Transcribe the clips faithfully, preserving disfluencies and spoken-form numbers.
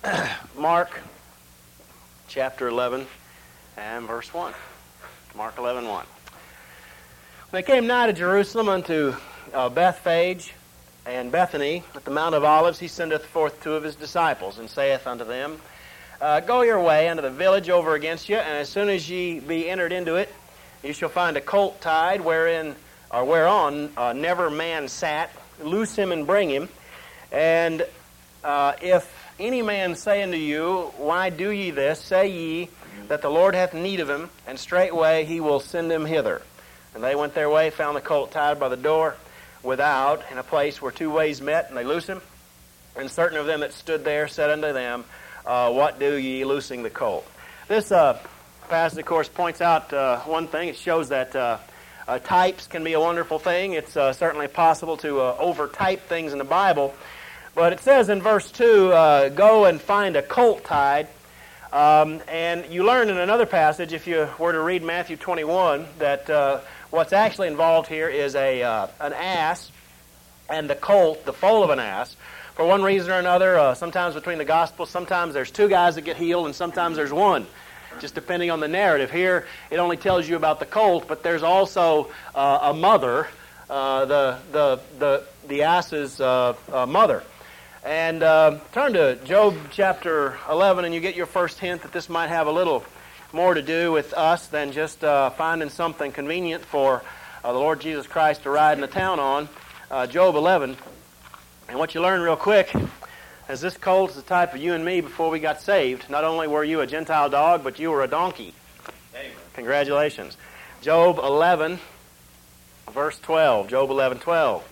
Mark chapter eleven and verse one. Mark eleven, one. When they came nigh to Jerusalem unto uh, Bethphage and Bethany at the Mount of Olives, he sendeth forth two of his disciples, and saith unto them, uh, Go your way unto the village over against you, and as soon as ye be entered into it, you shall find a colt tied, wherein or whereon uh, never man sat. Loose him and bring him. And uh, if any man say unto you, Why do ye this? Say ye that the Lord hath need of him, and straightway he will send him hither. And they went their way, found the colt tied by the door without, in a place where two ways met, and they loosed him. And certain of them that stood there said unto them, uh, What do ye, loosing the colt? This uh, passage, of course, points out uh, one thing. It shows that uh, uh, types can be a wonderful thing. It's uh, certainly possible to uh, over-type things in the Bible. But it says in verse two, uh, Go and find a colt tied. Um, and you learn in another passage, if you were to read Matthew twenty-one, that uh, what's actually involved here is a uh, an ass and the colt, the foal of an ass. For one reason or another, uh, sometimes between the Gospels, sometimes there's two guys that get healed, and sometimes there's one, just depending on the narrative. Here, it only tells you about the colt, but there's also uh, a mother, uh, the the the the ass's uh, uh, mother. And uh, turn to Job chapter eleven, and you get your first hint that this might have a little more to do with us than just uh, finding something convenient for uh, the Lord Jesus Christ to ride in the town on. Uh, Job eleven. And what you learn real quick is this colt is the type of you and me before we got saved. Not only were you a Gentile dog, but you were a donkey. Amen. Congratulations. Job eleven, verse twelve. Job eleven, twelve.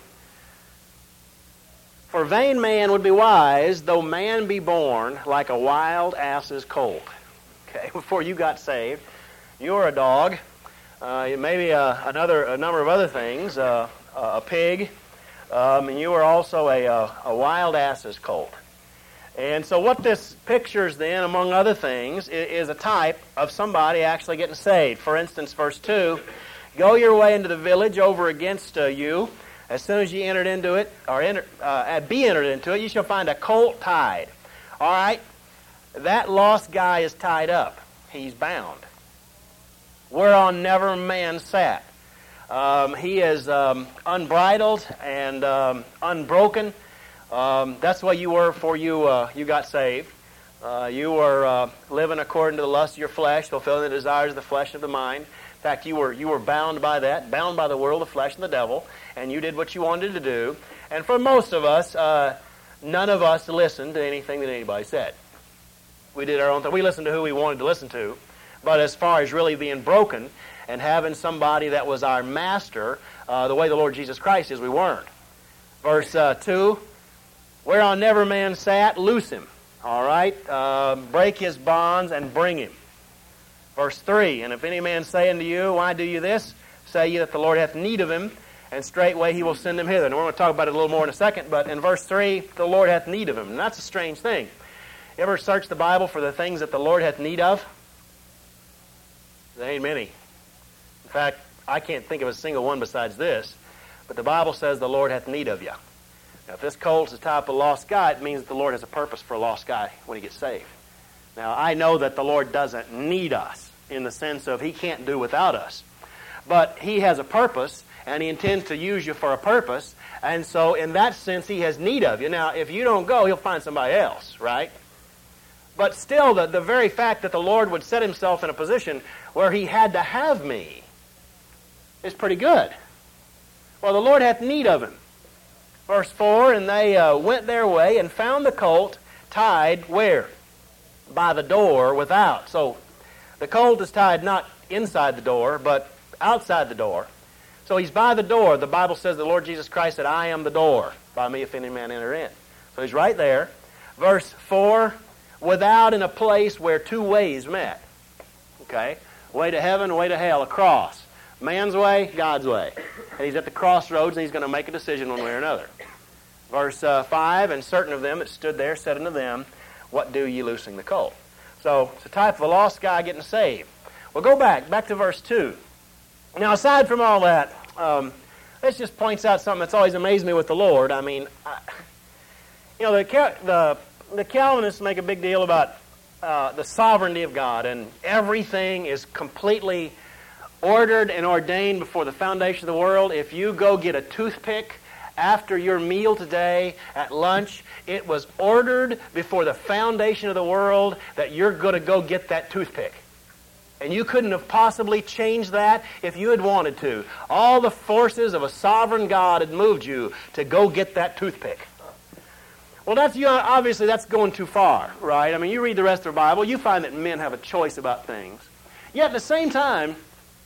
For vain man would be wise, though man be born like a wild ass's colt. Okay, before you got saved, you were a dog, uh, maybe uh, another a number of other things, uh, a pig, um, and you were also a, a, a wild ass's colt. And so what this pictures then, among other things, is, is a type of somebody actually getting saved. For instance, verse two, Go your way into the village over against uh, you. As soon as ye entered into it, or enter, uh, be entered into it, you shall find a colt tied. All right? That lost guy is tied up. He's bound. Whereon never man sat. Um, he is um, unbridled and um, unbroken. Um, that's the way you were before you, uh, you got saved. Uh, you were uh, living according to the lust of your flesh, fulfilling the desires of the flesh and the mind. In fact, you were you were bound by that, bound by the world, the flesh, and the devil, and you did what you wanted to do. And for most of us, uh, none of us listened to anything that anybody said. We did our own thing. We listened to who we wanted to listen to. But as far as really being broken and having somebody that was our master, uh, the way the Lord Jesus Christ is, we weren't. Verse uh, two, Whereon never man sat, loose him. All right? Uh, break his bonds and bring him. Verse three, And if any man say unto you, Why do you this? Say ye that the Lord hath need of him, and straightway he will send him hither. And we're going to talk about it a little more in a second, but in verse three, the Lord hath need of him. And that's a strange thing. You ever search the Bible for the things that the Lord hath need of? There ain't many. In fact, I can't think of a single one besides this, but the Bible says the Lord hath need of you. Now, if this colt's the type of lost guy, it means that the Lord has a purpose for a lost guy when he gets saved. Now, I know that the Lord doesn't need us in the sense of He can't do without us. But He has a purpose, and He intends to use you for a purpose. And so, in that sense, He has need of you. Now, if you don't go, He'll find somebody else, right? But still, the, the very fact that the Lord would set Himself in a position where He had to have me is pretty good. Well, the Lord hath need of him. Verse four, And they uh, went their way and found the colt tied where? By the door without. So the colt is tied not inside the door, but outside the door. So he's by the door. The Bible says the Lord Jesus Christ said, I am the door. By me if any man enter in. So he's right there. Verse four, Without in a place where two ways met. Okay? Way to heaven, way to hell, a cross. Man's way, God's way. And he's at the crossroads, and he's going to make a decision one way or another. Verse uh, five, And certain of them that stood there said unto them, What do ye loosing the colt? So it's a type of a lost guy getting saved. Well, go back, back to verse two. Now, aside from all that, um, this just points out something that's always amazed me with the Lord. I mean, I, you know, the, the the Calvinists make a big deal about uh, the sovereignty of God, and everything is completely ordered and ordained before the foundation of the world. If you go get a toothpick after your meal today at lunch, it was ordered before the foundation of the world that you're going to go get that toothpick. And you couldn't have possibly changed that if you had wanted to. All the forces of a sovereign God had moved you to go get that toothpick. Well, that's you know, obviously that's going too far, right? I mean, you read the rest of the Bible, you find that men have a choice about things. Yet at the same time,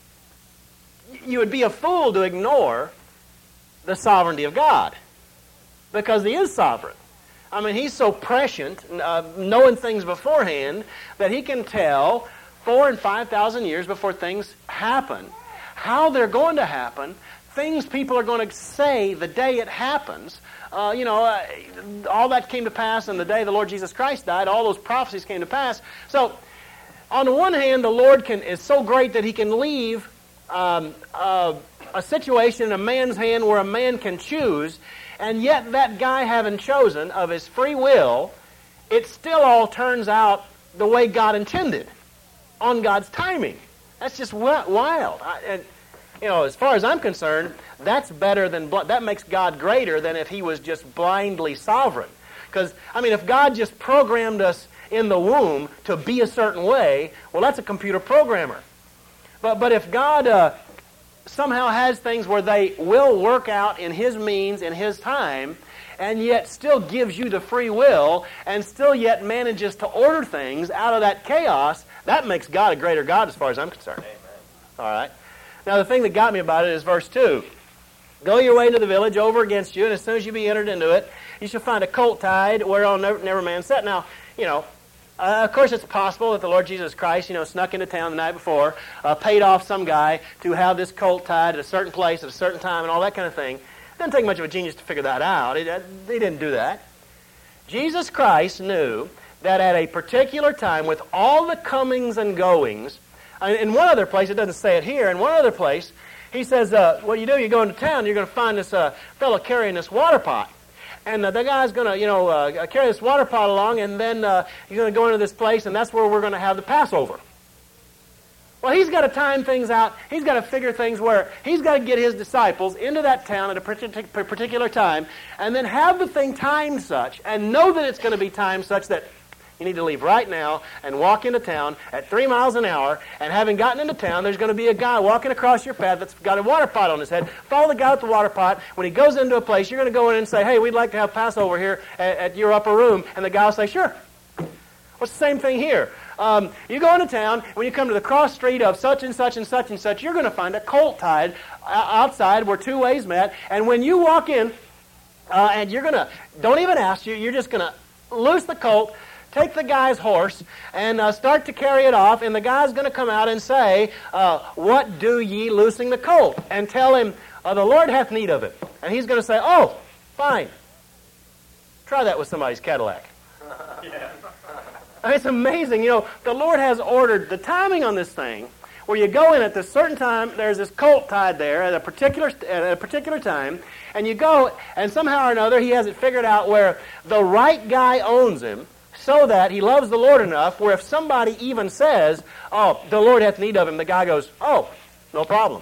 you would be a fool to ignore the sovereignty of God, because He is sovereign. I mean, He's so prescient, uh, knowing things beforehand, that He can tell four and five thousand years before things happen how they're going to happen, things people are going to say the day it happens. Uh, you know, uh, all that came to pass in the day the Lord Jesus Christ died. All those prophecies came to pass. So, on the one hand, the Lord can is so great that He can leave um, uh, a situation in a man's hand where a man can choose, and yet that guy having chosen of his free will, it still all turns out the way God intended, on God's timing. That's just wild. I, and, you know, as far as I'm concerned, that's better than, that makes God greater than if He was just blindly sovereign. Because, I mean, if God just programmed us in the womb to be a certain way, well, that's a computer programmer. But, but if God uh, somehow has things where they will work out in His means, in His time, and yet still gives you the free will, and still yet manages to order things out of that chaos, that makes God a greater God as far as I'm concerned. Amen. All right. Now, the thing that got me about it is verse two. Go your way into the village over against you, and as soon as you be entered into it, you shall find a colt tied whereon never, never man sat. Now, you know, uh, of course it's possible that the Lord Jesus Christ, you know, snuck into town the night before, uh, paid off some guy to have this colt tied at a certain place at a certain time and all that kind of thing. It doesn't take much of a genius to figure that out. It, uh, they didn't do that. Jesus Christ knew that at a particular time, with all the comings and goings, in one other place, it doesn't say it here, in one other place, He says, uh, what you do, you go into town, you're going to find this uh, fellow carrying this water pot. And uh, the guy's going to, you know, uh, carry this water pot along, and then uh, you're going to go into this place, and that's where we're going to have the Passover. Well, He's got to time things out. He's got to figure things where He's got to get His disciples into that town at a particular time, and then have the thing timed such, and know that it's going to be timed such that you need to leave right now and walk into town at three miles an hour, and having gotten into town, there's going to be a guy walking across your path that's got a water pot on his head. Follow the guy with the water pot. When he goes into a place, you're going to go in and say, hey, we'd like to have Passover here at, at your upper room. And the guy will say, sure. Well, it's the same thing here. Um, you go into town, when you come to the cross street of such and such and such and such, you're going to find a colt tied outside where two ways met. And when you walk in, uh, and you're going to, don't even ask you, you're just going to loose the colt, take the guy's horse, and uh, start to carry it off, and the guy's going to come out and say, uh, what do ye loosing the colt? And tell him, uh, the Lord hath need of it. And he's going to say, oh, fine. Try that with somebody's Cadillac. Yeah. I mean, it's amazing. You know, the Lord has ordered the timing on this thing, where you go in at this certain time, there's this colt tied there at a particular at a particular time, and you go, and somehow or another, He has it figured out where the right guy owns him, so that he loves the Lord enough where if somebody even says, oh, the Lord hath need of him, the guy goes, oh, no problem.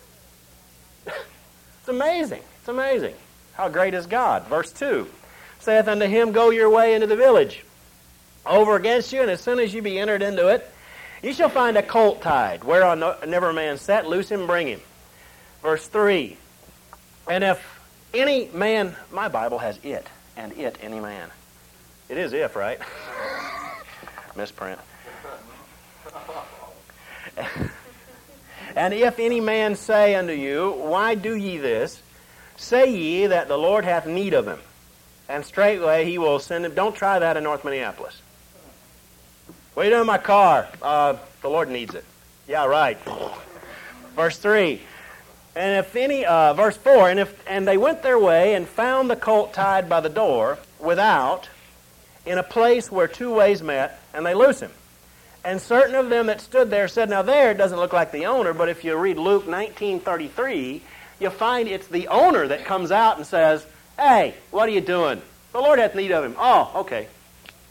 It's amazing. It's amazing. How great is God? Verse two, saith unto him, go your way into the village over against you, and as soon as you be entered into it, you shall find a colt tied, whereon no, never man sat, loose him, bring him. Verse three, and if any man, my Bible has it, and it, any man. It is if, right? Misprint. And if any man say unto you, why do ye this? Say ye that the Lord hath need of him, and straightway He will send him. Don't try that in North Minneapolis. What are you doing in my car? Uh, the Lord needs it. Yeah, right. Verse three. And if any, uh, verse four, and if and they went their way and found the colt tied by the door without, in a place where two ways met, and they loose him. And certain of them that stood there said, now there it doesn't look like the owner, but if you read Luke nineteen thirty-three, you'll find it's the owner that comes out and says, hey, what are you doing? The Lord hath need of him. Oh, okay.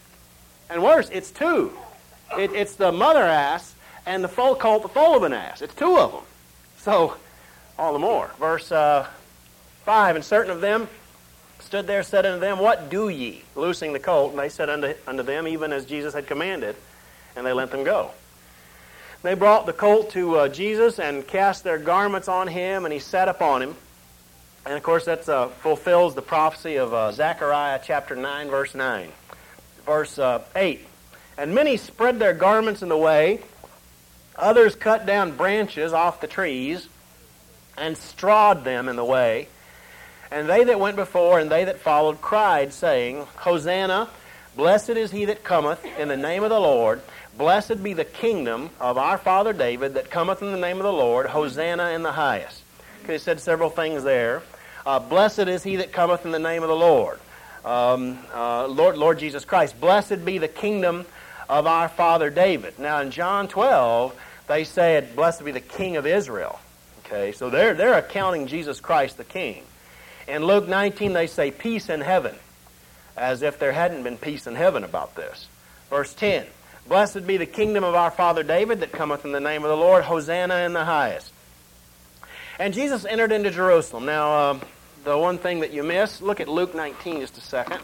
And worse, it's two. It, it's the mother ass and the foal colt, the foal of an ass. It's two of them. So, all the more. Verse uh, five, and certain of them stood there, said unto them, What do ye? Loosing the colt, and they said unto, unto them, even as Jesus had commanded, and they let them go. They brought the colt to uh, Jesus and cast their garments on him, and he sat upon him. And of course, that uh, fulfills the prophecy of uh, Zechariah chapter nine, verse nine. Verse uh, eight. And many spread their garments in the way, others cut down branches off the trees, and strawed them in the way. And they that went before and they that followed cried, saying, Hosanna, blessed is he that cometh in the name of the Lord. Blessed be the kingdom of our father David that cometh in the name of the Lord. Hosanna in the highest. Okay, he said several things there. Uh, blessed is he that cometh in the name of the Lord. Um, uh, Lord, Lord Jesus Christ. Blessed be the kingdom of our father David. Now in John twelve, they said, Blessed be the King of Israel. Okay, so they're, they're accounting Jesus Christ the King. In Luke nineteen, they say peace in heaven, as if there hadn't been peace in heaven about this. Verse ten, Blessed be the kingdom of our father David that cometh in the name of the Lord. Hosanna in the highest. And Jesus entered into Jerusalem. Now, uh, the one thing that you miss, look at Luke nineteen just a second.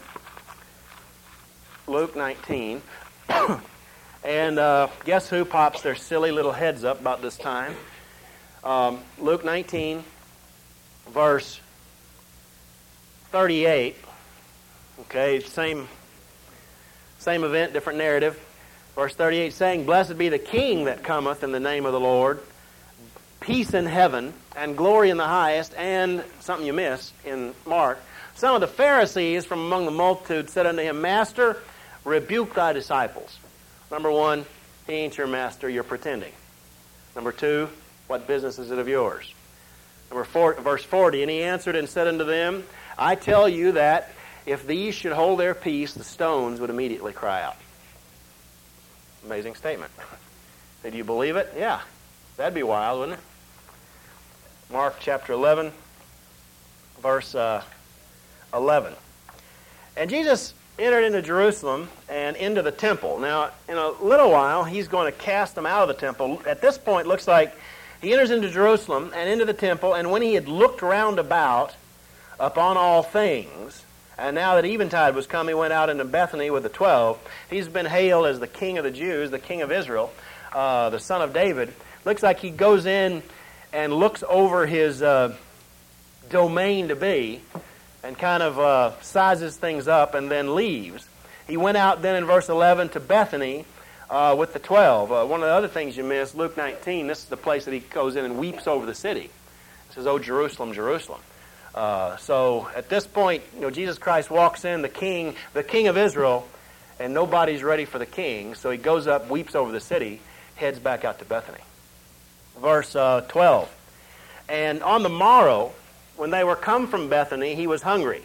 Luke nineteen. And uh, guess who pops their silly little heads up about this time? Um, Luke nineteen, verse thirty-eight. Okay, same, same event, different narrative. Verse thirty-eight saying, Blessed be the King that cometh in the name of the Lord. Peace in heaven and glory in the highest. And something you miss in Mark. Some of the Pharisees from among the multitude said unto him, Master, rebuke thy disciples. Number one, he ain't your master, you're pretending. Number two, what business is it of yours? Number four, verse forty, and he answered and said unto them, I tell you that if these should hold their peace, the stones would immediately cry out. Amazing statement. Did you believe it? Yeah. That'd be wild, wouldn't it? Mark chapter eleven, verse uh, eleven. And Jesus entered into Jerusalem and into the temple. Now, in a little while, he's going to cast them out of the temple. At this point, it looks like he enters into Jerusalem and into the temple, and when he had looked round about upon all things, and now that eventide was come, he went out into Bethany with the twelve. He's been hailed as the King of the Jews, the King of Israel, uh, the Son of David. Looks like he goes in and looks over his uh, domain to be and kind of uh, sizes things up and then leaves. He went out then in verse eleven to Bethany uh, with the twelve. Uh, one of the other things you missed, Luke nineteen, this is the place that he goes in and weeps over the city. It says, Oh, Jerusalem, Jerusalem. Uh, so at this point, you know, Jesus Christ walks in, the king, the king of Israel, and nobody's ready for the king. So he goes up, weeps over the city, heads back out to Bethany. Verse uh, twelve. And on the morrow, when they were come from Bethany, he was hungry.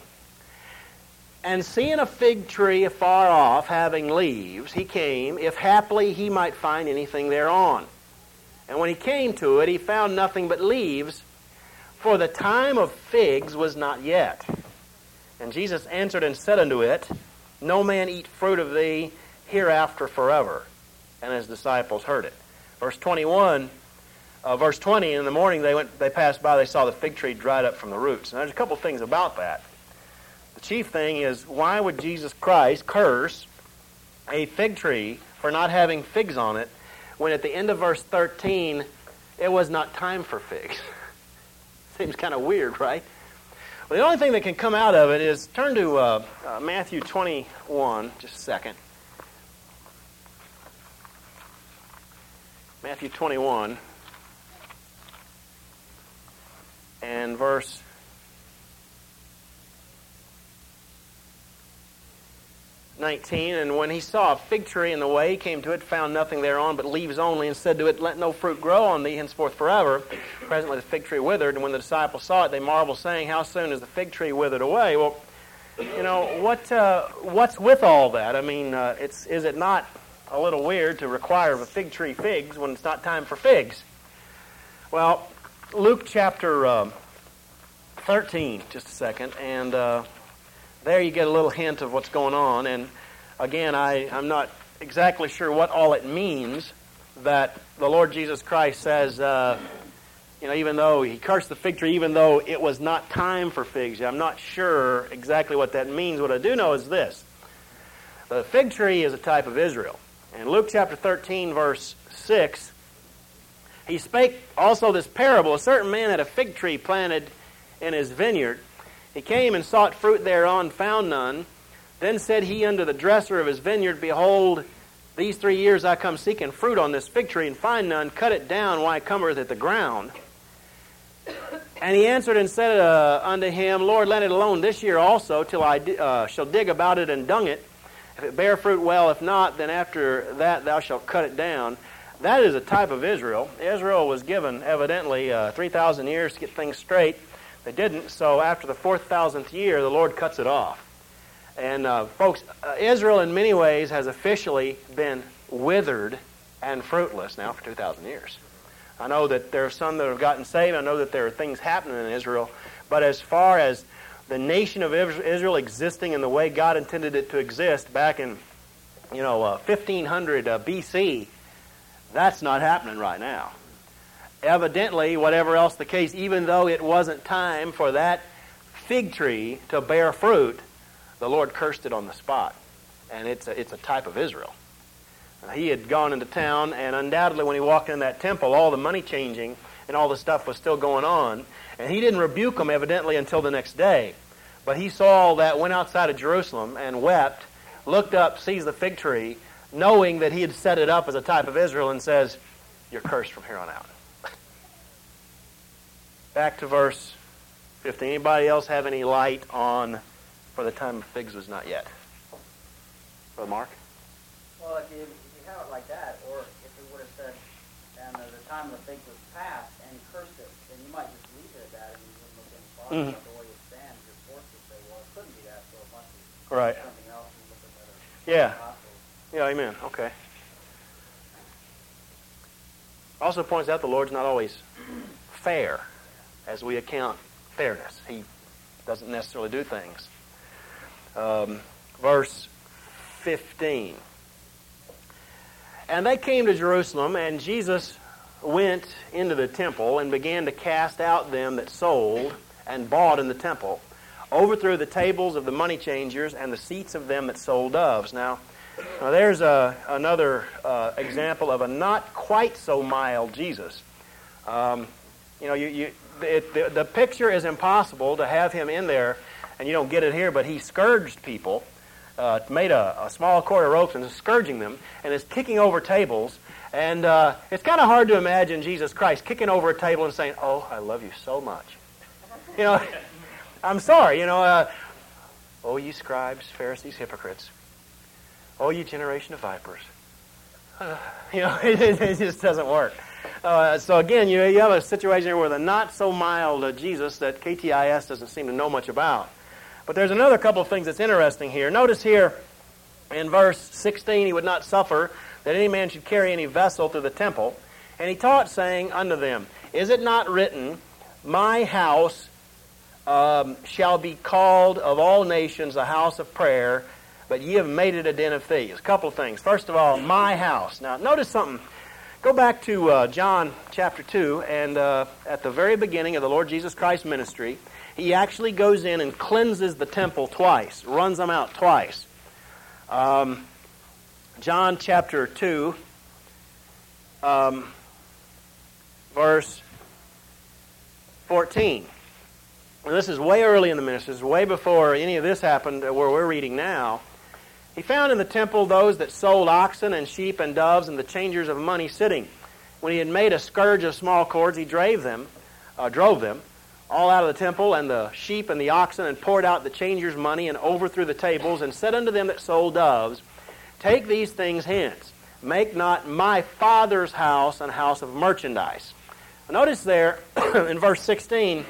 And seeing a fig tree afar off, having leaves, he came, if haply he might find anything thereon. And when he came to it, he found nothing but leaves, for the time of figs was not yet. And Jesus answered and said unto it, No man eat fruit of thee hereafter forever. And his disciples heard it. Verse twenty-one, uh, verse twenty, in the morning they went, they passed by, they saw the fig tree dried up from the roots. And there's a couple things about that. The chief thing is, why would Jesus Christ curse a fig tree for not having figs on it, when at the end of verse thirteen, it was not time for figs? Seems kind of weird, right? Well, the only thing that can come out of it is, turn to uh, uh, Matthew twenty-one, just a second. Matthew twenty-one, and verse nineteen, and when he saw a fig tree in the way, he came to it, found nothing thereon but leaves only, and said to it, Let no fruit grow on thee henceforth forever. Presently the fig tree withered, and when the disciples saw it, they marveled, saying, How soon is the fig tree withered away? Well, you know, what uh, what's with all that? I mean, uh, it's is it not a little weird to require of a fig tree figs when it's not time for figs? Well, Luke chapter uh, thirteen, just a second, and uh, there you get a little hint of what's going on. And again, I, I'm not exactly sure what all it means that the Lord Jesus Christ says, uh, you know, even though he cursed the fig tree, even though it was not time for figs. I'm not sure exactly what that means. What I do know is this. The fig tree is a type of Israel. In Luke chapter thirteen, verse six, he spake also this parable. A certain man had a fig tree planted in his vineyard. He came and sought fruit thereon, found none. Then said he unto the dresser of his vineyard, Behold, these three years I come seeking fruit on this fig tree, and find none. Cut it down, why cometh it the ground? And he answered and said uh, unto him, Lord, let it alone this year also, till I uh, shall dig about it and dung it. If it bear fruit, well. If not, then after that thou shalt cut it down. That is a type of Israel. Israel was given, evidently, uh, three thousand years to get things straight. They didn't, so after the four thousandth year, the Lord cuts it off. And, uh, folks, uh, Israel in many ways has officially been withered and fruitless now for two thousand years. I know that there are some that have gotten saved. I know that there are things happening in Israel. But as far as the nation of Israel existing in the way God intended it to exist back in, you know, uh, fifteen hundred uh, B C, that's not happening right now. Evidently, whatever else the case, even though it wasn't time for that fig tree to bear fruit, the Lord cursed it on the spot. And it's a, it's a type of Israel. He had gone into town, and undoubtedly when he walked in that temple, all the money changing and all the stuff was still going on. And he didn't rebuke them, evidently, until the next day. But he saw all that, went outside of Jerusalem and wept, looked up, sees the fig tree, knowing that he had set it up as a type of Israel, and says, you're cursed from here on out. Back to verse fifteen. Anybody else have any light on for the time of figs was not yet? Brother Mark? Well, if you, if you have it like that, or if it would have said, and uh, the time of the figs was past, and he cursed it, then you might just leave it at that, and you wouldn't look any farther. Mm-hmm. But the way it stands, you're forced to say, well, it couldn't be that, so it must be right. something else, and look at better. Yeah. Yeah, amen. Okay. Also points out the Lord's not always fair as we account fairness. He doesn't necessarily do things. Um, verse fifteen. And they came to Jerusalem, and Jesus went into the temple and began to cast out them that sold and bought in the temple, overthrew the tables of the money changers and the seats of them that sold doves. Now, now there's a, another uh, example of a not quite so mild Jesus. Um, you know, you, you, it, the, the picture is impossible to have him in there, and you don't get it here, but he scourged people. Uh, made a, a small cord of ropes and is scourging them and is kicking over tables. And uh, it's kind of hard to imagine Jesus Christ kicking over a table and saying, oh, I love you so much. You know, I'm sorry, you know, uh, oh, you scribes, Pharisees, hypocrites. Oh, you generation of vipers. Uh, you know, it, it just doesn't work. Uh, so again, you, you have a situation here with a not-so-mild uh, Jesus that K T I S doesn't seem to know much about. But there's another couple of things that's interesting here. Notice here in verse sixteen, he would not suffer that any man should carry any vessel through the temple. And he taught, saying unto them, Is it not written, My house um, shall be called of all nations a house of prayer, but ye have made it a den of thieves? A couple of things. First of all, my house. Now, notice something. Go back to uh, John chapter two, and uh, at the very beginning of the Lord Jesus Christ's ministry, he actually goes in and cleanses the temple twice, runs them out twice. Um, John chapter two, um, verse fourteen. Now, this is way early in the ministry. This is way before any of this happened where we're reading now. He found in the temple those that sold oxen and sheep and doves and the changers of money sitting. When he had made a scourge of small cords, he drave them, uh, drove them all out of the temple, and the sheep and the oxen, and poured out the changers' money, and overthrew the tables, and said unto them that sold doves, Take these things hence. Make not my Father's house an house of merchandise. Notice there in verse sixteen,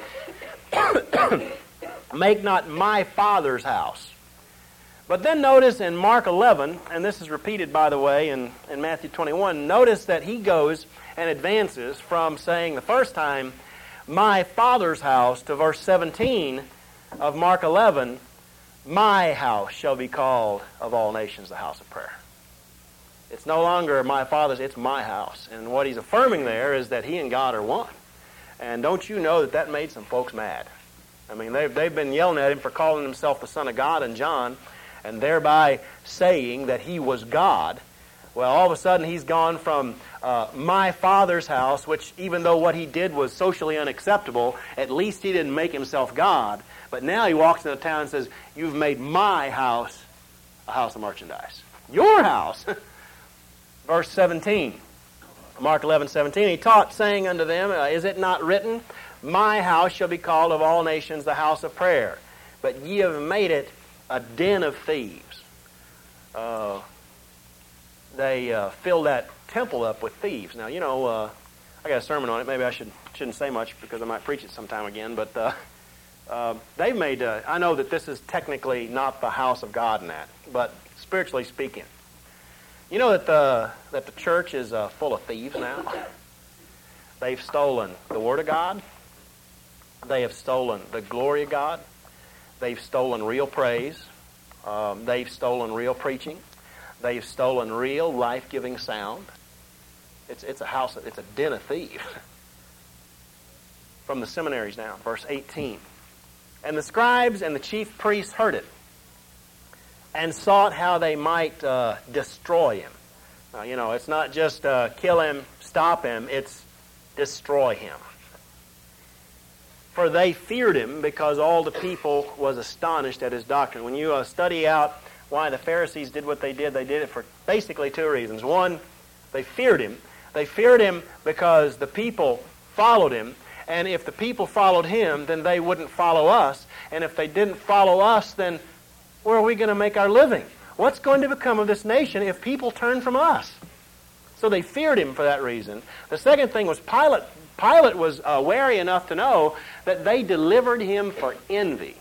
make not my Father's house. But then notice in Mark eleven, and this is repeated, by the way, in, in Matthew twenty-one, notice that he goes and advances from saying the first time, my Father's house, to verse seventeen of Mark eleven, My house shall be called of all nations the house of prayer. It's no longer my Father's, it's my house. And what he's affirming there is that he and God are one. And don't you know that that made some folks mad? I mean, they've, they've been yelling at him for calling himself the Son of God in John, and thereby saying that he was God. Well, all of a sudden he's gone from uh, my Father's house, which even though what he did was socially unacceptable, at least he didn't make himself God. But now he walks into town and says, you've made my house a house of merchandise. Your house. Verse seventeen, Mark eleven seventeen, he taught, saying unto them, uh, is it not written, my house shall be called of all nations the house of prayer, but ye have made it a den of thieves. Uh, they uh, filled that temple up with thieves. Now, you know, uh, I got a sermon on it. Maybe I should, shouldn't say much because I might preach it sometime again, but uh, uh, they've made, uh, I know that this is technically not the house of God in that, but spiritually speaking, you know that the, that the church is uh, full of thieves now? They've stolen the Word of God. They have stolen the glory of God. They've stolen real praise. Um, they've stolen real preaching. They've stolen real life-giving sound. It's, it's a house, it's a den of thieves. From the seminaries now, verse eighteen. And the scribes and the chief priests heard it, and sought how they might uh, destroy him. Now, you know, it's not just uh, kill him, stop him, it's destroy him. For they feared him because all the people was astonished at his doctrine. When you uh, study out why the Pharisees did what they did, they did it for basically two reasons. One, they feared him. They feared him because the people followed him. And if the people followed him, then they wouldn't follow us. And if they didn't follow us, then where are we going to make our living? What's going to become of this nation if people turn from us? So they feared him for that reason. The second thing was Pilate. Pilate was uh, wary enough to know that they delivered him for envy.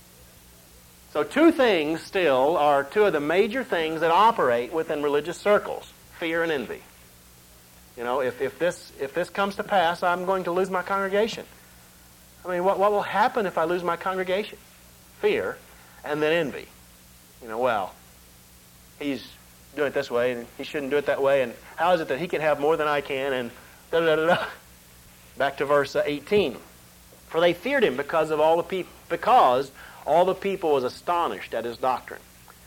So two things still are two of the major things that operate within religious circles: fear and envy. You know, if, if this if this comes to pass, I'm going to lose my congregation. I mean, what, what will happen if I lose my congregation? Fear, and then envy. You know, well, he's doing it this way, and he shouldn't do it that way, and how is it that he can have more than I can, and da-da-da-da-da. Back to verse eighteen. For they feared him because of all the people, because all the people was astonished at his doctrine.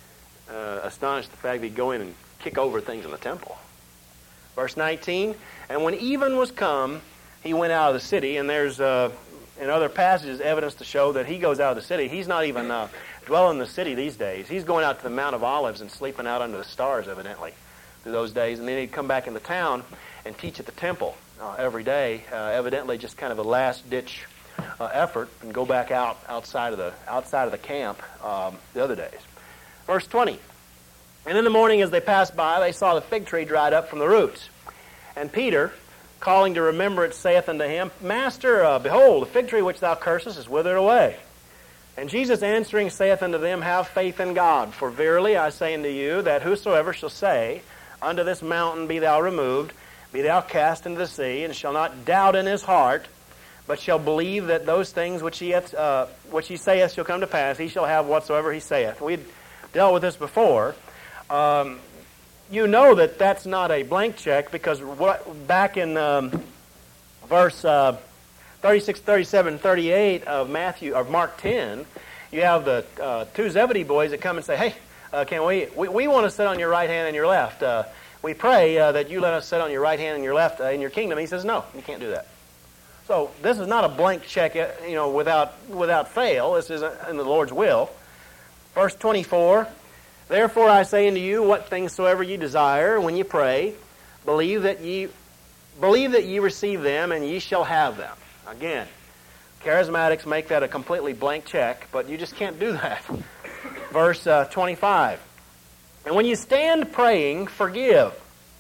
Uh, astonished at the fact that he'd go in and kick over things in the temple. Verse nineteen, and when even was come, he went out of the city, and there's, uh, in other passages, evidence to show that he goes out of the city. He's not even uh, dwelling in the city these days. He's going out to the Mount of Olives and sleeping out under the stars, evidently, through those days. And then he'd come back into town and teach at the temple uh, every day, uh, evidently just kind of a last-ditch uh, effort, and go back out outside of the outside of the camp um, the other days. Verse twenty, and in the morning as they passed by, they saw the fig tree dried up from the roots. And Peter, calling to remembrance, saith unto him, Master, uh, behold, the fig tree which thou cursest is withered away. And Jesus answering saith unto them, Have faith in God, for verily I say unto you, that whosoever shall say unto this mountain, Be thou removed, be thou cast into the sea, and shall not doubt in his heart, but shall believe that those things which he, hath, uh, which he saith shall come to pass, he shall have whatsoever he saith. We'd dealt with this before. Um, you know that that's not a blank check, because what, back in um, verse uh, thirty-six, thirty-seven, thirty-eight of Matthew, or Mark ten, you have the uh, two Zebedee boys that come and say, Hey, uh, can we, we we want to sit on your right hand and your left. Uh, we pray uh, that you let us sit on your right hand and your left uh, in your kingdom. He says, no, you can't do that. So this is not a blank check, you know, without without fail. This is in the Lord's will. Verse twenty-four, Therefore I say unto you, what things soever ye desire when ye pray, believe that ye believe that ye receive them, and ye shall have them. Again, charismatics make that a completely blank check, but you just can't do that. Verse uh, twenty-five, And when you stand praying, forgive,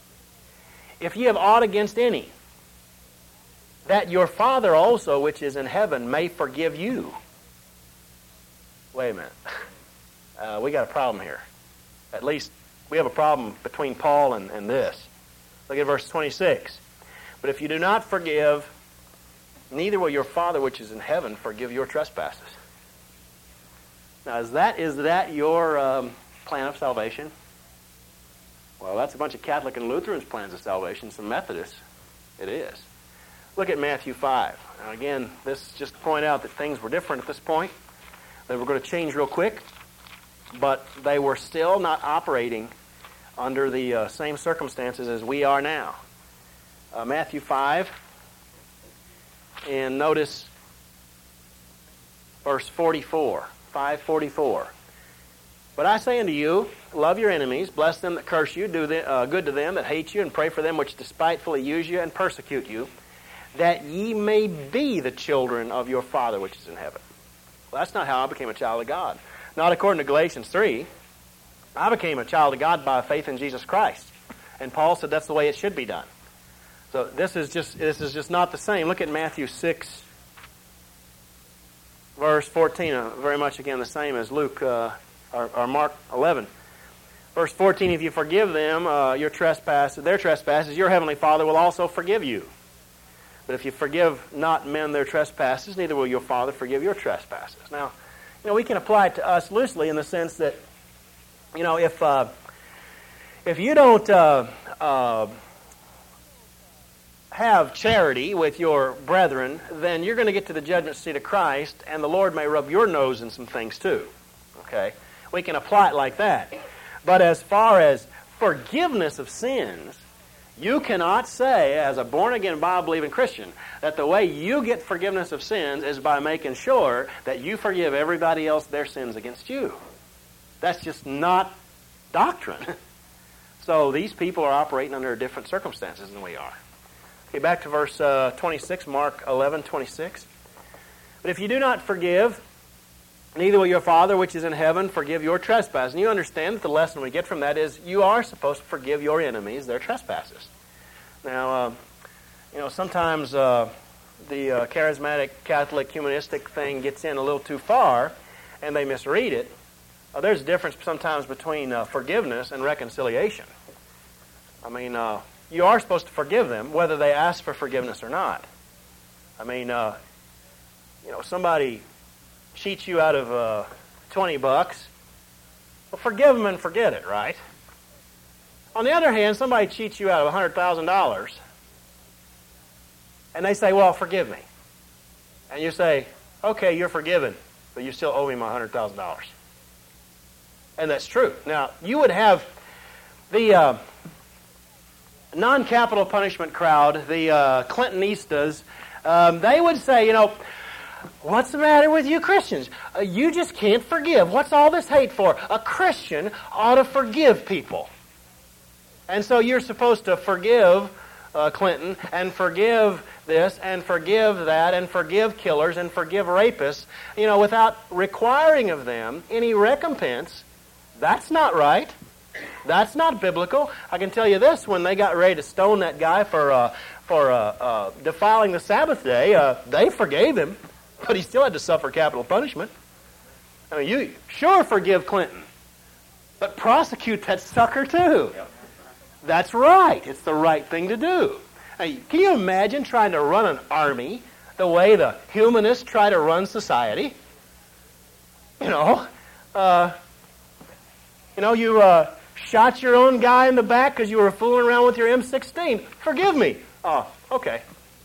if ye have aught against any, that your Father also, which is in heaven, may forgive you. Wait a minute. Uh, we got a problem here. At least we have a problem between Paul and, and this. Look at verse twenty-six. But if you do not forgive, neither will your Father which is in heaven forgive your trespasses. Now, is that is that your um, plan of salvation? Well, that's a bunch of Catholic and Lutherans' plans of salvation. Some Methodists, it is. Look at Matthew five. Now, again, this just to point out that things were different at this point. They were going to change real quick, but they were still not operating under the uh, same circumstances as we are now. Uh, Matthew five, and notice verse forty-four, five forty-four. But I say unto you, love your enemies, bless them that curse you, do the, uh, good to them that hate you, and pray for them which despitefully use you and persecute you, that ye may be the children of your Father which is in heaven. Well, that's not how I became a child of God. Not according to Galatians three. I became a child of God by faith in Jesus Christ. And Paul said that's the way it should be done. So this is just this is just not the same. Look at Matthew six, verse fourteen. Uh, very much again the same as Luke uh, or, or Mark eleven. Verse fourteen, if you forgive them uh, your trespasses, their trespasses, your heavenly Father will also forgive you. But if you forgive not men their trespasses, neither will your Father forgive your trespasses. Now, you know, we can apply it to us loosely in the sense that, you know, if uh, if you don't uh, uh, have charity with your brethren, then you're going to get to the judgment seat of Christ, and the Lord may rub your nose in some things too. Okay, we can apply it like that. But as far as forgiveness of sins, you cannot say, as a born-again, Bible-believing Christian, that the way you get forgiveness of sins is by making sure that you forgive everybody else their sins against you. That's just not doctrine. So these people are operating under different circumstances than we are. Okay, back to verse uh, twenty-six, Mark eleven twenty-six. But if you do not forgive, neither will your Father which is in heaven forgive your trespasses. And you understand that the lesson we get from that is you are supposed to forgive your enemies their trespasses. Now, uh, you know, sometimes uh, the uh, charismatic Catholic humanistic thing gets in a little too far, and they misread it. Uh, there's a difference sometimes between uh, forgiveness and reconciliation. I mean, uh, you are supposed to forgive them whether they ask for forgiveness or not. I mean, uh, you know, somebody cheats you out of uh, twenty bucks, well, forgive them and forget it, right? On the other hand, somebody cheats you out of one hundred thousand dollars, and they say, well, forgive me. And you say, okay, you're forgiven, but you still owe me my one hundred thousand dollars. And that's true. Now, you would have the uh, non-capital punishment crowd, the uh, Clintonistas, um, they would say, you know, what's the matter with you Christians? Uh, you just can't forgive. What's all this hate for? A Christian ought to forgive people. And so you're supposed to forgive uh, Clinton and forgive this and forgive that and forgive killers and forgive rapists, you know, without requiring of them any recompense. That's not right. That's not biblical. I can tell you this, when they got ready to stone that guy for uh, for uh, uh, defiling the Sabbath day, uh, they forgave him. But he still had to suffer capital punishment. I mean, you sure forgive Clinton, but prosecute that sucker too. That's right. It's the right thing to do. I mean, can you imagine trying to run an army the way the humanists try to run society? You know, uh, you know, you uh, shot your own guy in the back because you were fooling around with your M sixteen. Forgive me. Oh, okay.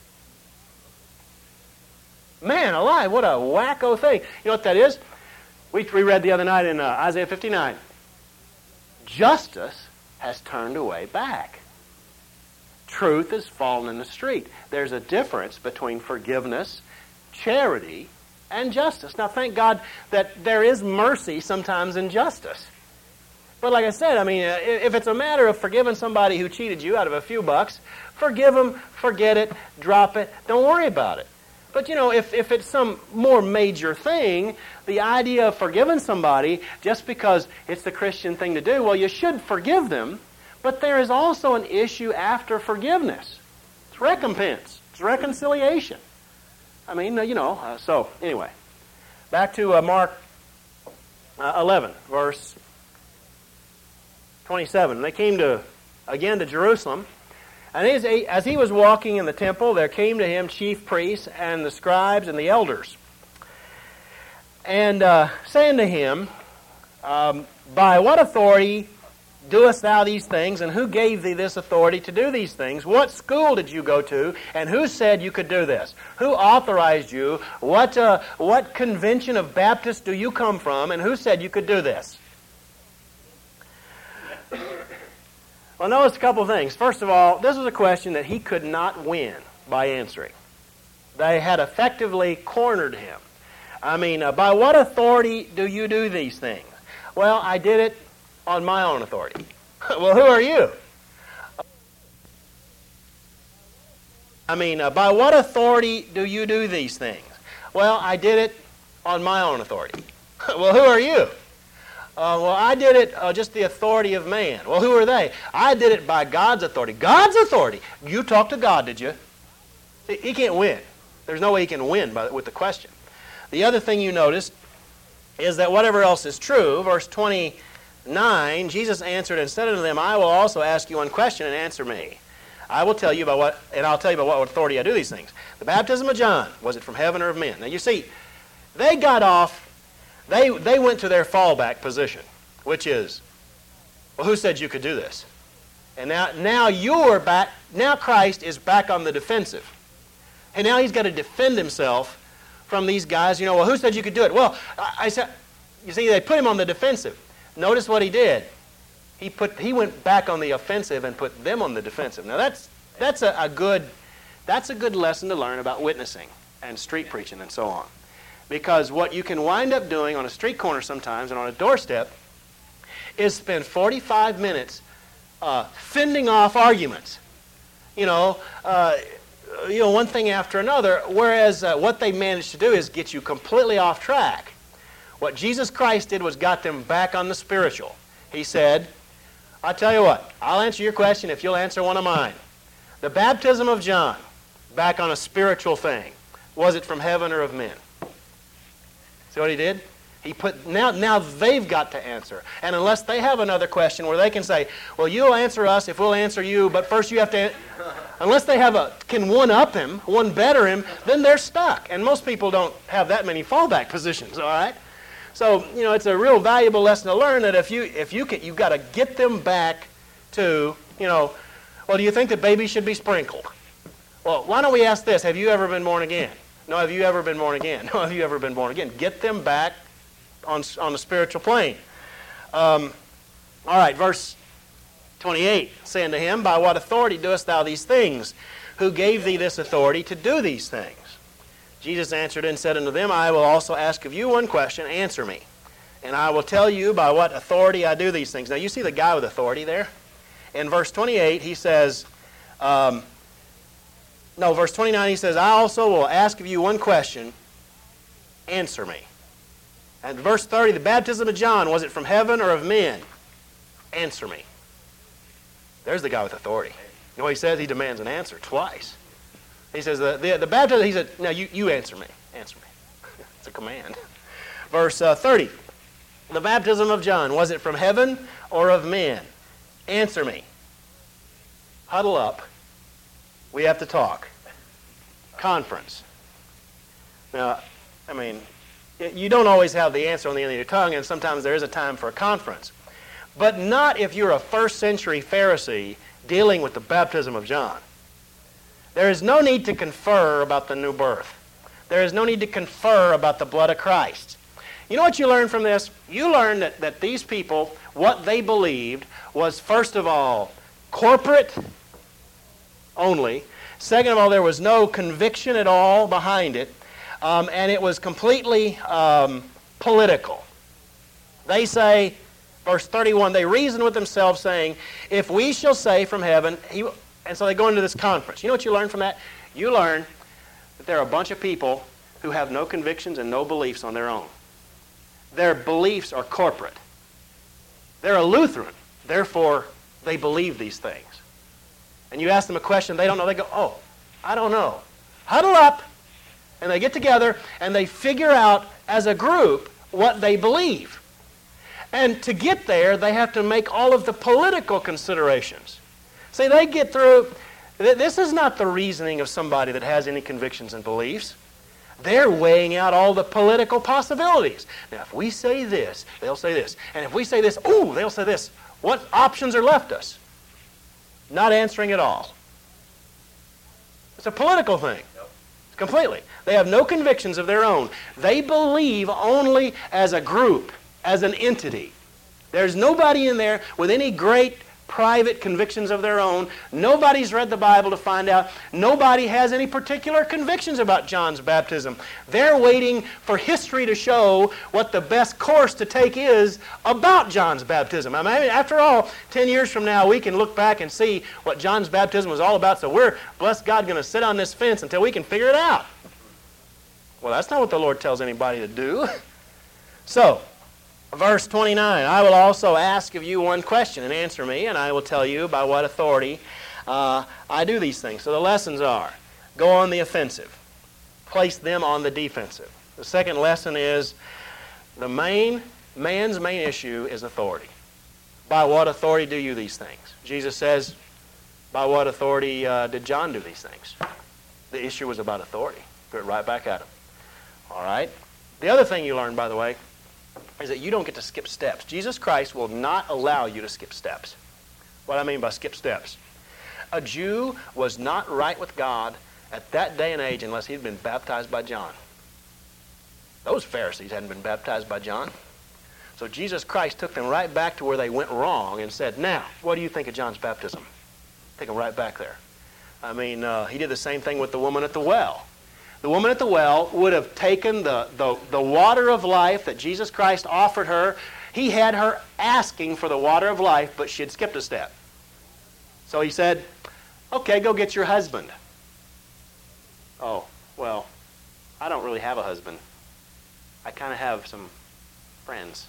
Man alive, what a wacko thing. You know what that is? We, we read the other night in uh, Isaiah fifty-nine. Justice has turned away back. Truth has fallen in the street. There's a difference between forgiveness, charity, and justice. Now, thank God that there is mercy sometimes in justice. But like I said, I mean, if it's a matter of forgiving somebody who cheated you out of a few bucks, forgive them, forget it, drop it, don't worry about it. But, you know, if, if it's some more major thing, the idea of forgiving somebody just because it's the Christian thing to do, well, you should forgive them, but there is also an issue after forgiveness. It's recompense. It's reconciliation. I mean, you know, uh, so anyway. Back to uh, Mark uh, eleven, verse twenty-seven. They came to again to Jerusalem. And as he, as he was walking in the temple, there came to him chief priests and the scribes and the elders. and uh, saying to him, um, by what authority doest thou these things, and who gave thee this authority to do these things? What school did you go to, and who said you could do this? Who authorized you? What uh, what convention of Baptists do you come from, and who said you could do this? Well, notice a couple of things. First of all, this was a question that he could not win by answering. They had effectively cornered him. I mean, uh, by what authority do you do these things? Well, I did it on my own authority. Well, who are you? I mean, uh, by what authority do you do these things? Well, I did it on my own authority. Well, who are you? Uh, well, I did it uh, just the authority of man. Well, who are they? I did it by God's authority. God's authority? You talked to God, did you? See, he can't win. There's no way he can win by, with the question. The other thing you notice is that whatever else is true, verse twenty-nine, Jesus answered and said unto them, I will also ask you one question and answer me. I will tell you by what, and I'll tell you by what authority I do these things. The baptism of John, was it from heaven or of men? Now you see, they got off, they, they went to their fallback position, which is, well, who said you could do this? And now, now you're back, now Christ is back on the defensive. And now he's got to defend himself from these guys. You know, well, who said you could do it? Well, I, I said, you see, they put him on the defensive. Notice what he did. He put, he went back on the offensive and put them on the defensive. Now that's that's a, a good that's a good lesson to learn about witnessing and street preaching and so on. Because what you can wind up doing on a street corner sometimes and on a doorstep is spend forty-five minutes uh, fending off arguments. You know, uh, you know, one thing after another, whereas uh, what they managed to do is get you completely off track. What Jesus Christ did was got them back on the spiritual. He said, I'll tell you what, I'll answer your question if you'll answer one of mine. The baptism of John, back on a spiritual thing, was it from heaven or of men? See what he did? He put, now, now they've got to answer. And unless they have another question where they can say, well, you'll answer us if we'll answer you, but first you have to, unless they have a, can one-up him, one-better him, then they're stuck. And most people don't have that many fallback positions, all right? So, you know, it's a real valuable lesson to learn that if you, if you can, you've got to get them back to, you know, well, do you think that babies should be sprinkled? Well, why don't we ask this, have you ever been born again? No, have you ever been born again? No, have you ever been born again? Get them back on, on the spiritual plane. Um, all right, verse twenty-eight, saying to him, by what authority doest thou these things? Who gave thee this authority to do these things? Jesus answered and said unto them, I will also ask of you one question, answer me. And I will tell you by what authority I do these things. Now you see the guy with authority there? In verse twenty-eight, he says, um, no, verse twenty-nine, he says, I also will ask of you one question, answer me. And verse thirty, the baptism of John, was it from heaven or of men? Answer me. There's the guy with authority. You know what he says? He demands an answer twice. He says, the, the, the baptism, he said, now you, you answer me. Answer me. It's a command. Verse uh, thirty, the baptism of John, was it from heaven or of men? Answer me. Huddle up. We have to talk. Conference. Now, I mean, you don't always have the answer on the end of your tongue, and sometimes there is a time for a conference. But not if you're a first century Pharisee dealing with the baptism of John. There is no need to confer about the new birth. There is no need to confer about the blood of Christ. You know what you learn from this? You learn that, that these people, what they believed was, first of all, corporate only. Second of all, there was no conviction at all behind it. Um, and it was completely um, political. They say, verse thirty-one, they reason with themselves, saying, if we shall say from heaven, he, and so they go into this conference. You know what you learn from that? You learn that there are a bunch of people who have no convictions and no beliefs on their own. Their beliefs are corporate. They're a Lutheran. Therefore, they believe these things. And you ask them a question they don't know. They go, oh, I don't know. Huddle up. And they get together and they figure out as a group what they believe. And to get there, they have to make all of the political considerations. See, they get through, this is not the reasoning of somebody that has any convictions and beliefs. They're weighing out all the political possibilities. Now, if we say this, they'll say this. And if we say this, ooh, they'll say this. What options are left us? Not answering at all. It's a political thing. Yep. Completely. They have no convictions of their own. They believe only as a group, as an entity. There's nobody in there with any great private convictions of their own. Nobody's read the Bible to find out. Nobody has any particular convictions about John's baptism. They're waiting for history to show what the best course to take is about John's baptism. I mean, after all, ten years from now, we can look back and see what John's baptism was all about, so we're, bless God, going to sit on this fence until we can figure it out. Well, that's not what the Lord tells anybody to do. So, verse twenty-nine, I will also ask of you one question and answer me, and I will tell you by what authority uh, I do these things. So the lessons are, go on the offensive. Place them on the defensive. The second lesson is, the main, man's main issue is authority. By what authority do you these things? Jesus says, by what authority uh, did John do these things? The issue was about authority. Threw it right back at him. All right? The other thing you learn, by the way, is that you don't get to skip steps. Jesus Christ will not allow you to skip steps. What I mean by skip steps. A Jew was not right with God at that day and age unless he'd been baptized by John. Those Pharisees hadn't been baptized by John. So Jesus Christ took them right back to where they went wrong and said, now, what do you think of John's baptism? Take them right back there. I mean, uh, he did the same thing with the woman at the well. The woman at the well would have taken the, the, the water of life that Jesus Christ offered her. He had her asking for the water of life, but she had skipped a step. So he said, okay, go get your husband. Oh, well, I don't really have a husband. I kind of have some friends.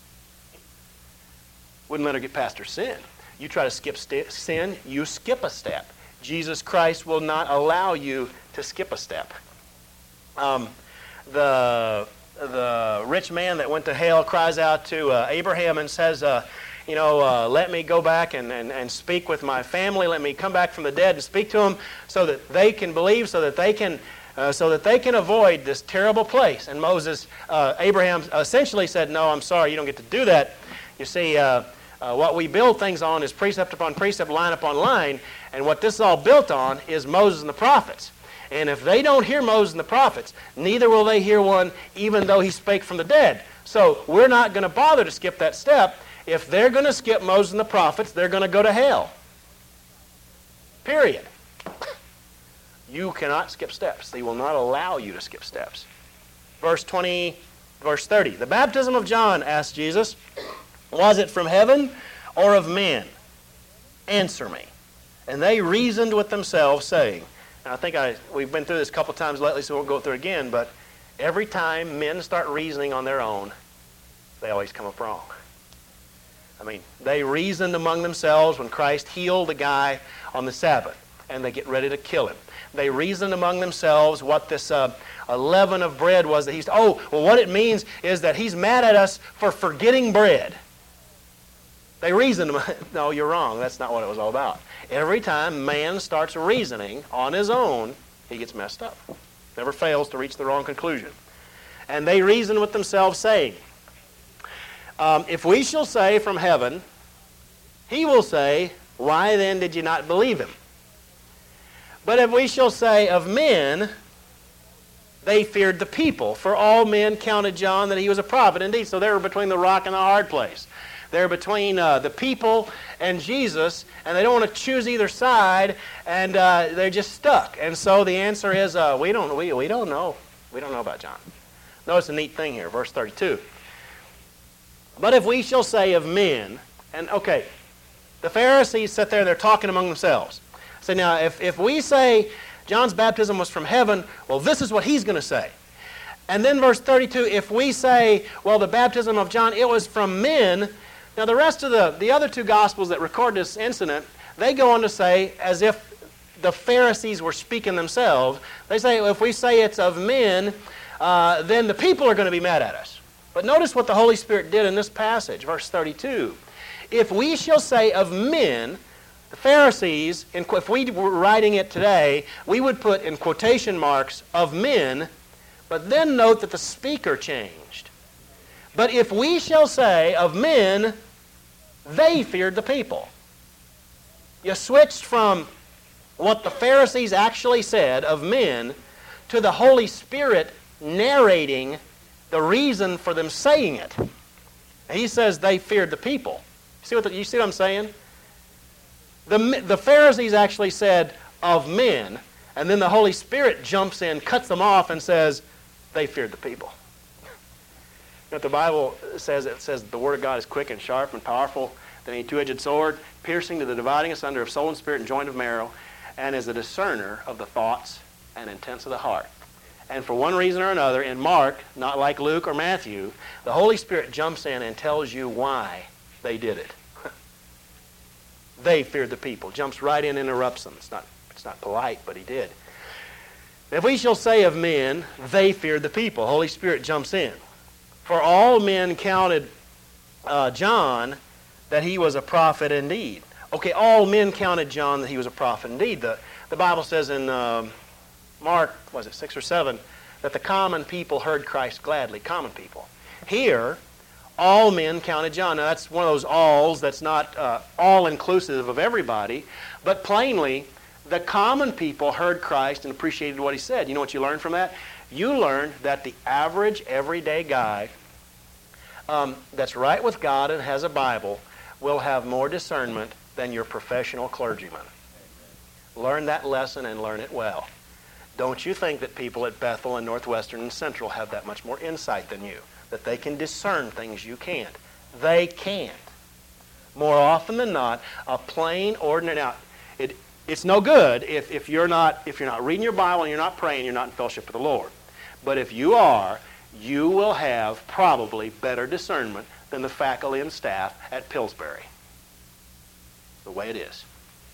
Wouldn't let her get past her sin. You try to skip st- sin, you skip a step. Jesus Christ will not allow you to skip a step. Um, the the rich man that went to hell cries out to uh, Abraham and says, uh, you know, uh, let me go back and, and, and speak with my family. Let me come back from the dead and speak to them so that they can believe, so that they can uh, so that they can avoid this terrible place. And Moses, uh, Abraham essentially said, no, I'm sorry, you don't get to do that. You see, uh, uh, what we build things on is precept upon precept, line upon line, and what this is all built on is Moses and the prophets. And if they don't hear Moses and the prophets, neither will they hear one, even though he spake from the dead. So we're not going to bother to skip that step. If they're going to skip Moses and the prophets, they're going to go to hell. Period. You cannot skip steps. They will not allow you to skip steps. Verse twenty, verse thirty. The baptism of John, asked Jesus, was it from heaven or of men? Answer me. And they reasoned with themselves, saying, and I think I, we've been through this a couple times lately, so we won't go through it again, but every time men start reasoning on their own, they always come up wrong. I mean, they reasoned among themselves when Christ healed the guy on the Sabbath, and they get ready to kill him. They reasoned among themselves what this uh, leaven of bread was that he's, oh, well, what it means is that he's mad at us for forgetting bread. They reasoned, no, you're wrong. That's not what it was all about. Every time man starts reasoning on his own, he gets messed up. Never fails to reach the wrong conclusion. And they reasoned with themselves, saying, um, if we shall say from heaven, he will say, why then did you not believe him? But if we shall say of men, they feared the people, for all men counted John that he was a prophet indeed. So they were between the rock and the hard place. They're between uh, the people and Jesus, and they don't want to choose either side, and uh, they're just stuck. And so the answer is, uh, we don't, we, we don't know. We don't know about John. Notice a neat thing here, verse thirty-two. But if we shall say of men, and okay, the Pharisees sit there and they're talking among themselves. So now, if, if we say John's baptism was from heaven, well, this is what he's going to say. And then verse thirty-two, if we say, well, the baptism of John, it was from men. Now, the rest of the, the other two Gospels that record this incident, they go on to say, as if the Pharisees were speaking themselves, they say, well, if we say it's of men, uh, then the people are going to be mad at us. But notice what the Holy Spirit did in this passage, verse thirty-two. If we shall say of men, the Pharisees, if we were writing it today, we would put in quotation marks, of men, But then note that the speaker changed. But if we shall say of men, they feared the people. You switched from what the Pharisees actually said of men to the Holy Spirit narrating the reason for them saying it. He says they feared the people. See what the, you see what I'm saying? The, the Pharisees actually said of men, and then the Holy Spirit jumps in, cuts them off, and says they feared the people. You know what the Bible says? It says the Word of God is quick and sharp and powerful than any two-edged sword, piercing to the dividing asunder of soul and spirit and joint of marrow, and is a discerner of the thoughts and intents of the heart. And for one reason or another, in Mark, not like Luke or Matthew, the Holy Spirit jumps in and tells you why they did it. They feared the people. Jumps right in and interrupts them. It's not, it's not polite, but he did. If we shall say of men, they feared the people, Holy Spirit jumps in. For all men counted uh, John that he was a prophet indeed. Okay, all men counted John that he was a prophet indeed. The, the Bible says in um, Mark, was it six or seven, that the common people heard Christ gladly. Common people. Here, all men counted John. Now that's one of those alls that's not uh, all-inclusive of everybody, but plainly, the common people heard Christ and appreciated what he said. You know what you learned from that? You learned that the average, everyday guy um, that's right with God and has a Bible will have more discernment than your professional clergyman. Learn that lesson and learn it well. Don't you think that people at Bethel and Northwestern and Central have that much more insight than you? That they can discern things you can't. They can't. More often than not, a plain, ordinary... Now, it, it's no good if, if, you're not, if you're not reading your Bible and you're not praying, you're not in fellowship with the Lord. But if you are, you will have probably better discernment than the faculty and staff at Pillsbury. The way it is.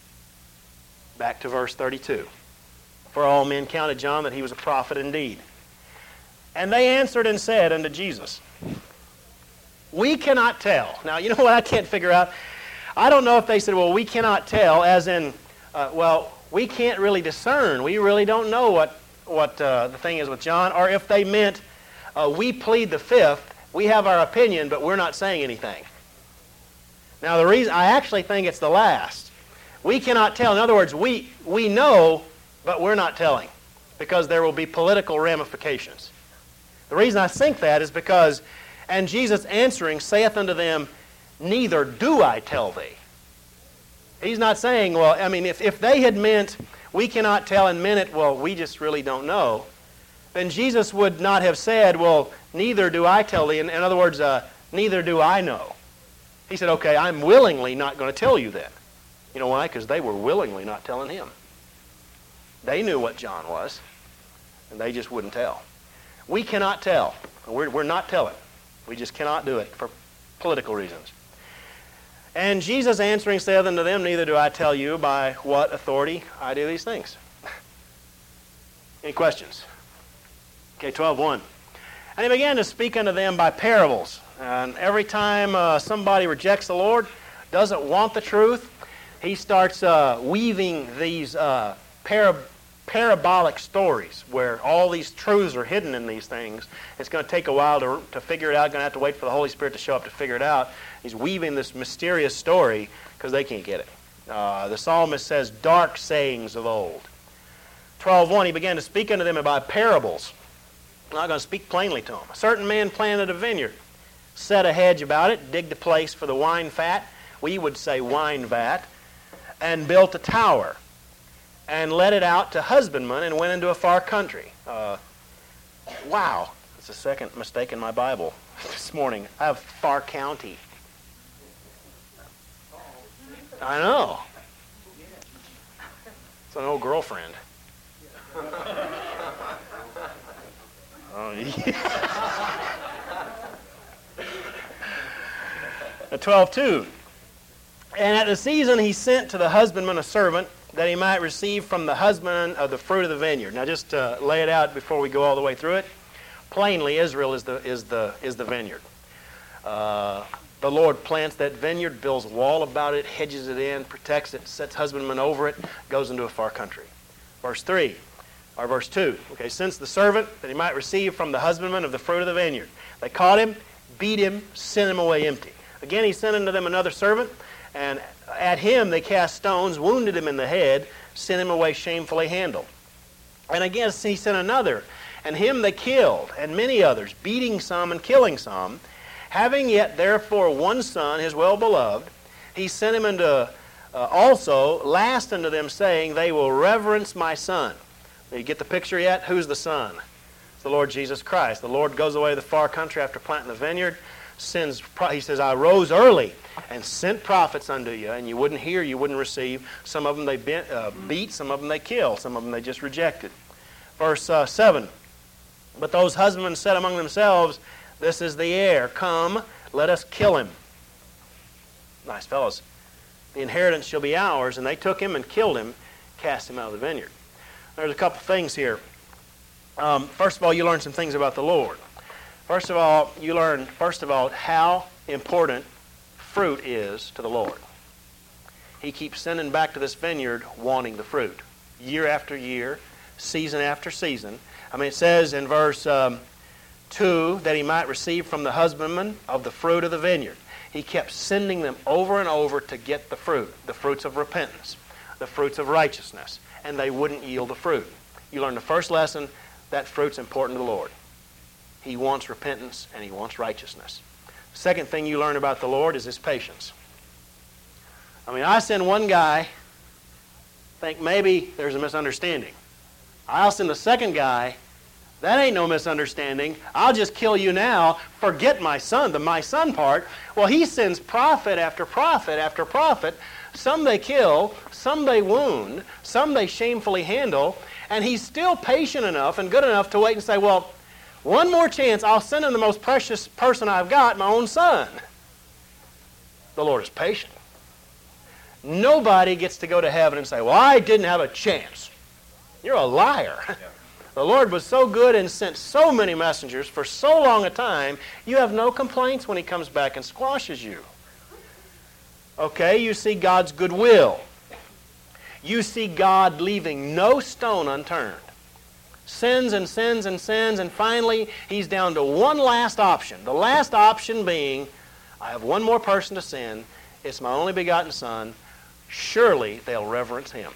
Back to verse thirty-two. For all men counted John that he was a prophet indeed. And they answered and said unto Jesus, we cannot tell. Now, you know what I can't figure out? I don't know if they said, well, we cannot tell, as in, uh, well, we can't really discern. We really don't know what, what uh, the thing is with John. Or if they meant, uh, we plead the fifth, we have our opinion, but we're not saying anything. Now, the reason, I actually think it's the last. We cannot tell. In other words, we, we know, but we're not telling, because there will be political ramifications. The reason I think that is because, and Jesus answering saith unto them, neither do I tell thee. He's not saying, well, I mean, if, if they had meant, we cannot tell and meant it, well, we just really don't know, then Jesus would not have said, well, neither do I tell thee. In, in other words, uh, neither do I know. He said, okay, I'm willingly not going to tell you then. You know why? Because they were willingly not telling him. They knew what John was, and they just wouldn't tell. We cannot tell. We're, we're not telling. We just cannot do it for political reasons. And Jesus answering saith unto them, neither do I tell you by what authority I do these things. Any questions? Okay, twelve one. And he began to speak unto them by parables. And every time uh, somebody rejects the Lord, doesn't want the truth, he starts uh, weaving these uh, parables. parabolic stories where all these truths are hidden in these things. It's going to take a while to, to figure it out. Going to have to wait for the Holy Spirit to show up to figure it out. He's weaving this mysterious story because they can't get it. Uh, the psalmist says, dark sayings of old. twelve one, he began to speak unto them about parables. I'm not going to speak plainly to them. A certain man planted a vineyard, set a hedge about it, digged a place for the wine fat, we would say wine vat, and built a tower, and let it out to husbandmen, and went into a far country. Uh, wow, that's the second mistake in my Bible this morning. I have far county. I know. It's an old girlfriend. Oh, yeah. twelve two. And at the season he sent to the husbandman a servant, that he might receive from the husbandman of the fruit of the vineyard. Now, just to lay it out before we go all the way through it. Plainly, Israel is the is the is the vineyard. Uh, the Lord plants that vineyard, builds a wall about it, hedges it in, protects it, sets husbandmen over it, goes into a far country. Verse three. Or verse two. Okay, since the servant that he might receive from the husbandman of the fruit of the vineyard. They caught him, beat him, sent him away empty. Again, he sent unto them another servant, and at him they cast stones, wounded him in the head, sent him away shamefully handled. And again, he sent another, and him they killed, and many others, beating some and killing some. Having yet therefore one son, his well-beloved, he sent him unto uh, also last unto them, saying, they will reverence my son. You get the picture yet? Who's the son? It's the Lord Jesus Christ. The Lord goes away to the far country after planting the vineyard. Sends, he says, I rose early and sent prophets unto you, and you wouldn't hear, you wouldn't receive. Some of them they bent, uh, beat, some of them they killed, some of them they just rejected. Verse uh, seven, but those husbandmen said among themselves, this is the heir. Come, let us kill him. Nice fellows. The inheritance shall be ours. And they took him and killed him, cast him out of the vineyard. There's a couple things here. Um, first of all, you learn some things about the Lord. First of all, you learn, first of all, how important fruit is to the Lord. He keeps sending back to this vineyard wanting the fruit. Year after year, season after season. I mean, it says in verse um, two that he might receive from the husbandman of the fruit of the vineyard. He kept sending them over and over to get the fruit, the fruits of repentance, the fruits of righteousness, and they wouldn't yield the fruit. You learn the first lesson, that fruit's important to the Lord. He wants repentance and he wants righteousness. Second thing you learn about the Lord is his patience. I mean, I send one guy, think maybe there's a misunderstanding. I'll send the second guy, that ain't no misunderstanding. I'll just kill you now. Forget my son, the my son part. Well, he sends prophet after prophet after prophet. Some they kill, some they wound, some they shamefully handle, and he's still patient enough and good enough to wait and say, well, one more chance, I'll send him the most precious person I've got, my own son. The Lord is patient. Nobody gets to go to heaven and say, well, I didn't have a chance. You're a liar. Yeah. The Lord was so good and sent so many messengers for so long a time, you have no complaints when he comes back and squashes you. Okay, you see God's goodwill. You see God leaving no stone unturned. Sins and sins and sins, and finally he's down to one last option. The last option being, I have one more person to send. It's my only begotten son. Surely they'll reverence him.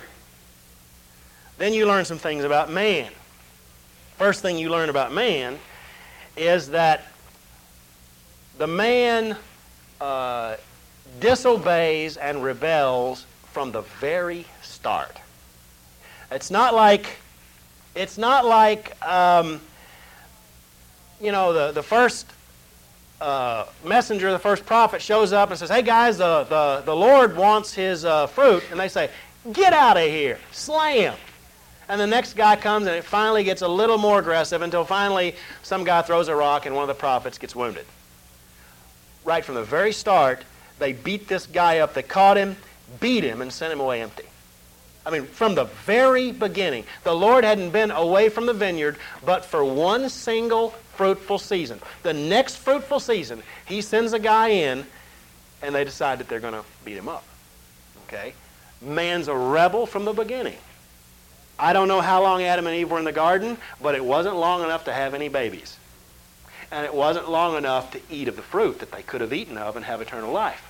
Then you learn some things about man. First thing you learn about man is that the man uh, disobeys and rebels from the very start. It's not like, it's not like, um, you know, the, the first uh, messenger, the first prophet shows up and says, hey guys, the, the, the Lord wants his uh, fruit. And they say, get out of here, slay him. And the next guy comes and it finally gets a little more aggressive until finally some guy throws a rock and one of the prophets gets wounded. Right from the very start, they beat this guy up. They caught him, beat him, and sent him away empty. I mean, from the very beginning, the Lord hadn't been away from the vineyard but for one single fruitful season. The next fruitful season, he sends a guy in, and they decide that they're going to beat him up. Okay? Man's a rebel from the beginning. I don't know how long Adam and Eve were in the garden, but it wasn't long enough to have any babies. And it wasn't long enough to eat of the fruit that they could have eaten of and have eternal life.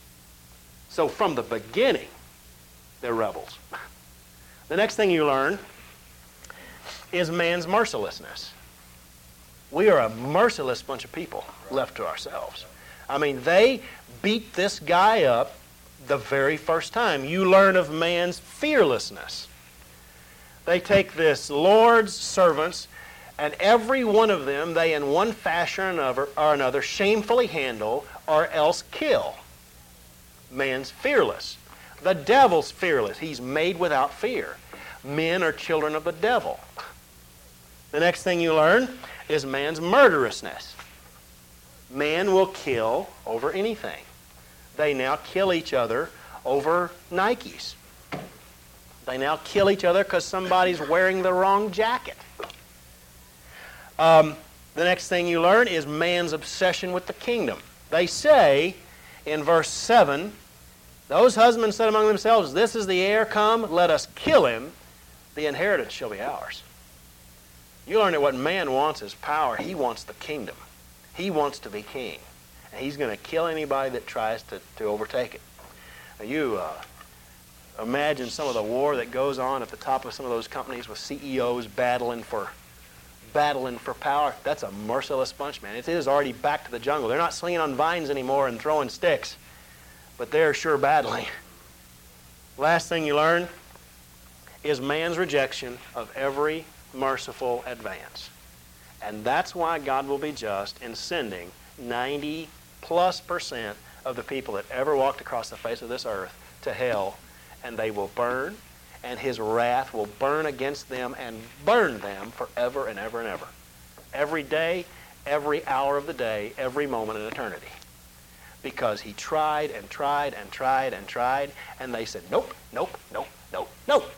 So from the beginning, they're rebels. The next thing you learn is man's mercilessness. We are a merciless bunch of people left to ourselves. I mean, they beat this guy up the very first time. You learn of man's fearlessness. They take this Lord's servants, and every one of them they in one fashion or another shamefully handle or else kill. Man's fearless. The devil's fearless. He's made without fear. Men are children of the devil. The next thing you learn is man's murderousness. Man will kill over anything. They now kill each other over Nikes. They now kill each other because somebody's wearing the wrong jacket. Um, the next thing you learn is man's obsession with the kingdom. They say in verse seven, those husbands said among themselves, this is the heir, come, let us kill him, the inheritance shall be ours. You learn that what man wants is power. He wants the kingdom. He wants to be king. And he's going to kill anybody that tries to, to overtake it. Now you uh, imagine some of the war that goes on at the top of some of those companies with C E Os battling for battling for power. That's a merciless bunch, man. It is already back to the jungle. They're not swinging on vines anymore and throwing sticks, but they're sure battling. Last thing you learn is man's rejection of every merciful advance. And that's why God will be just in sending ninety plus percent of the people that ever walked across the face of this earth to hell, and they will burn, and his wrath will burn against them and burn them forever and ever and ever. Every day, every hour of the day, every moment in eternity. Because he tried and tried and tried and tried, and they said, nope, nope, nope, nope, nope.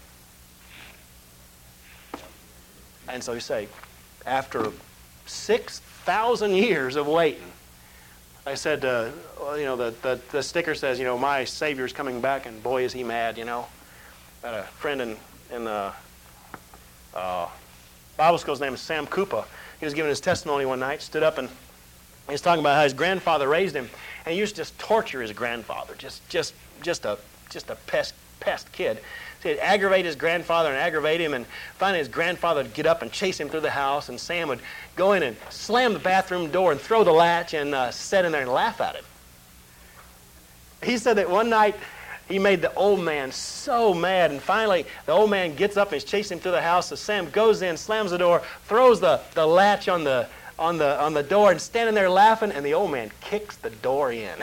And so you say, after six thousand years of waiting, I said, uh, well, you know, the, the, the sticker says, you know, my Savior's coming back, and boy, is he mad, you know. I had a friend in, in the uh, Bible school, his name is Sam Koopa. He was giving his testimony one night, stood up, and he was talking about how his grandfather raised him, and he used to just torture his grandfather, just just just a just a pest pest kid. So he'd aggravate his grandfather and aggravate him, and finally his grandfather would get up and chase him through the house, and Sam would go in and slam the bathroom door and throw the latch and uh, sit in there and laugh at him. He said that one night he made the old man so mad, and finally the old man gets up and he's chasing him through the house, so Sam goes in, slams the door, throws the, the latch on the on the on the door, and standing there laughing, and the old man kicks the door in.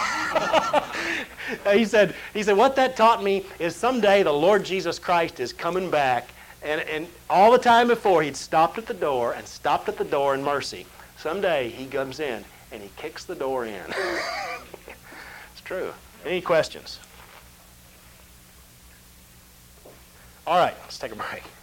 he said he said what that taught me is someday the Lord Jesus Christ is coming back, and, and all the time before he'd stopped at the door and stopped at the door in mercy. Someday he comes in and he kicks the door in. It's true. Any questions? All right, let's take a break.